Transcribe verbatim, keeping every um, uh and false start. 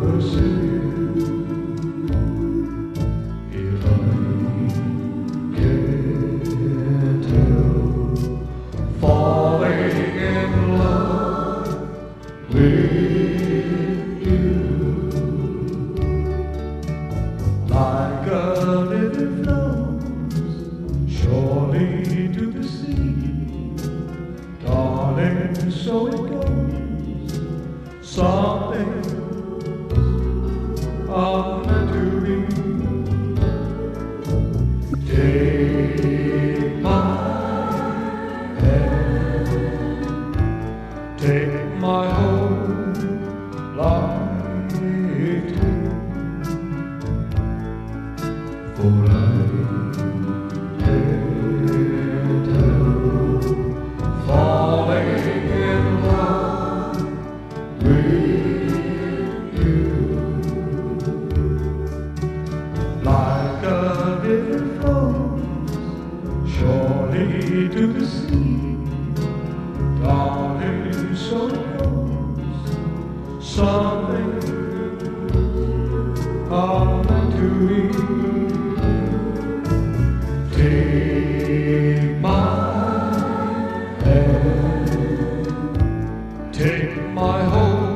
If I can't help falling in love with you, like a river flows surely to the sea, darling, so it goes. Something are meant to be. Take my hand, take my whole life too, for I can't help falling in love with you, like a river flows surely to the sea, darling, so it goes. Something are meant to be. Take my hand, take my whole